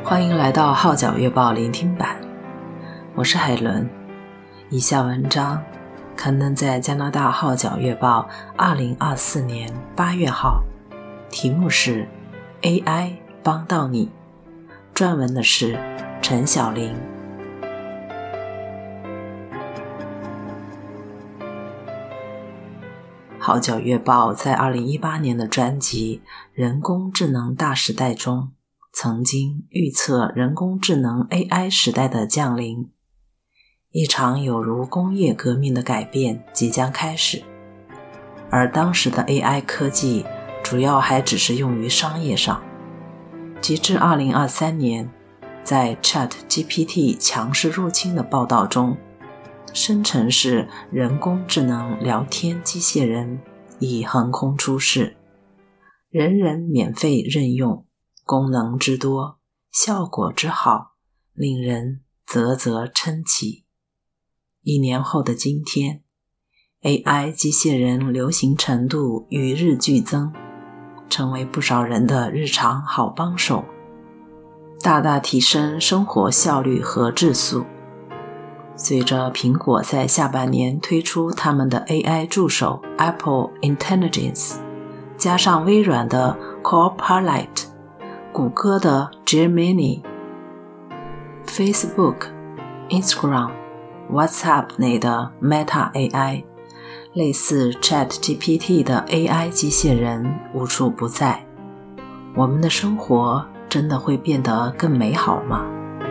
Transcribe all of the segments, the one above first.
欢迎来到号角月报聆听版，我是海伦。以下文章刊登在加拿大号角月报2024年8月号，题目是 AI 帮到你，撰文的是陈晓玲。号角月报在2018年的专辑《人工智能大时代》中曾经预测人工智能 AI 时代的降临，一场有如工业革命的改变即将开始，而当时的 AI 科技主要还只是用于商业上。直至2023年，在 ChatGPT 强势入侵的报道中，生成式人工智能聊天机器人已横空出世，人人免费任用，功能之多，效果之好，令人啧啧称奇。1年后的今天， AI 机器人流行程度与日俱增，成为不少人的日常好帮手，大大提升生活效率和质素。随着苹果在下半年推出他们的 AI 助手 Apple Intelligence， 加上微软的 Copilot， 谷歌的 Gemini， Facebook、Instagram、WhatsApp 内的 Meta AI， 类似 ChatGPT 的 AI 机器人无处不在，我们的生活真的会变得更美好吗？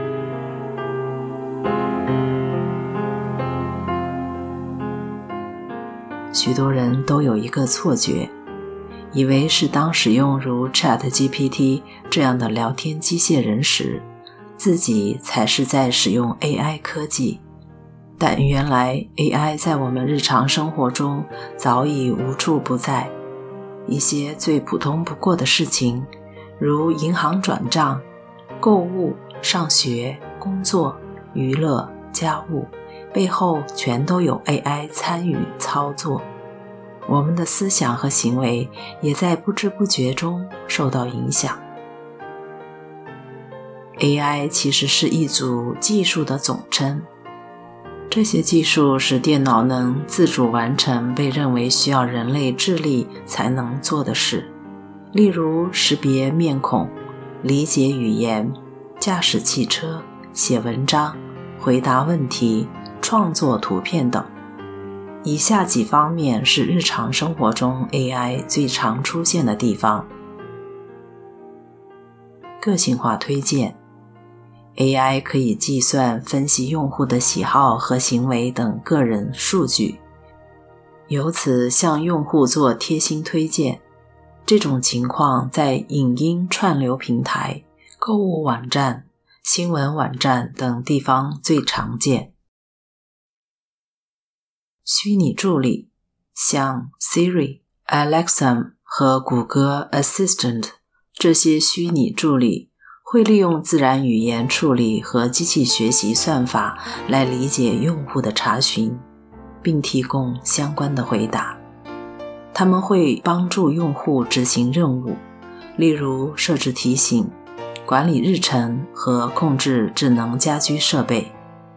许多人都有一个错觉，以为是当使用如 ChatGPT 这样的聊天机器人时，自己才是在使用 AI 科技。但原来 AI 在我们日常生活中早已无处不在。一些最普通不过的事情，如银行转账、购物、上学、工作、娱乐、家务，背后全都有 AI 参与操作。我们的思想和行为也在不知不觉中受到影响。AI 其实是一组技术的总称，这些技术使电脑能自主完成被认为需要人类智力才能做的事，例如识别面孔、理解语言、驾驶汽车、写文章、回答问题、创作图片等。以下几方面是日常生活中 AI 最常出现的地方。个性化推荐， AI 可以计算分析用户的喜好和行为等个人数据，由此向用户做贴心推荐。这种情况在影音串流平台、购物网站、新闻网站等地方最常见。虚拟助理，像 Siri、Alexa 和谷歌 Assistant， 这些虚拟助理会利用自然语言处理和机器学习算法来理解用户的查询，并提供相关的回答。他们会帮助用户执行任务，例如设置提醒、管理日程和控制智能家居设备。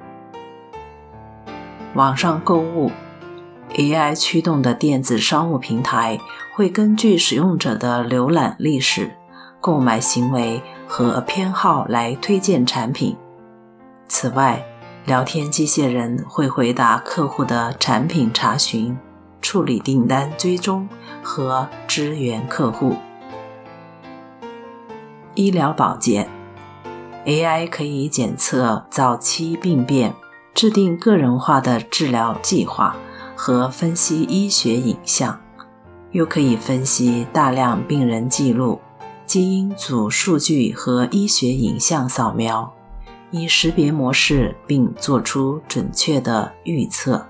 网上购物， AI 驱动的电子商务平台会根据使用者的浏览历史、购买行为和偏好来推荐产品。此外，聊天机器人会回答客户的产品查询，处理订单追踪和支援客户。医疗保健， AI 可以检测早期病变，制定个人化的治疗计划和分析医学影像，又可以分析大量病人记录、基因组数据和医学影像扫描，以识别模式并做出准确的预测。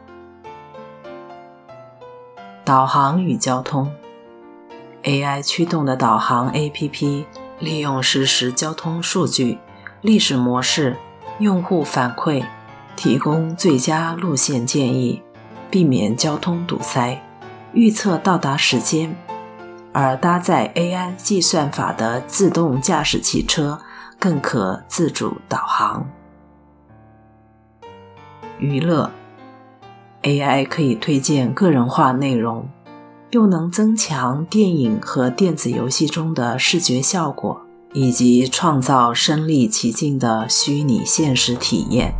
导航与交通， AI 驱动的导航 APP 利用实时交通数据、历史模式、用户反馈，提供最佳路线建议，避免交通堵塞，预测到达时间。而搭载 AI 计算法的自动驾驶汽车更可自主导航。娱乐 AI 可以推荐个人化内容，又能增强电影和电子游戏中的视觉效果，以及创造身临其境的虚拟现实体验。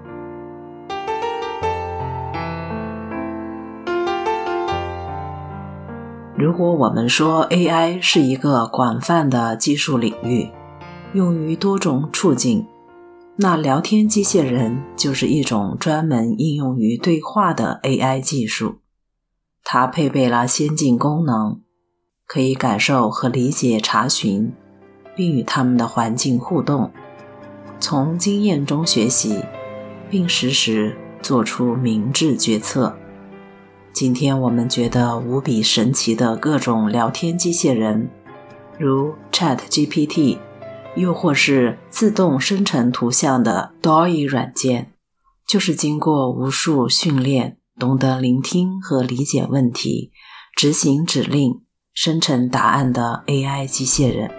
如果我们说 AI 是一个广泛的技术领域，用于多种处境，那聊天机器人就是一种专门应用于对话的 AI 技术。它配备了先进功能，可以感受和理解查询，并与他们的环境互动，从经验中学习，并实时做出明智决策。今天我们觉得无比神奇的各种聊天机器人，如 ChatGPT， 又或是自动生成图像的 DALL-E 软件，就是经过无数训练，懂得聆听和理解问题，执行指令，生成答案的 AI 机器人。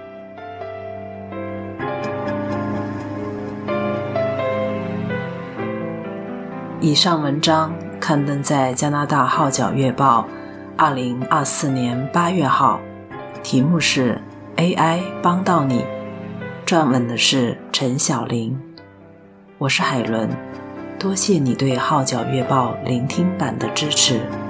以上文章刊登在加拿大号角月报2024年8月号，题目是 AI 帮到你，撰文的是陈晓玲。我是海伦，多谢你对号角月报聆听版的支持。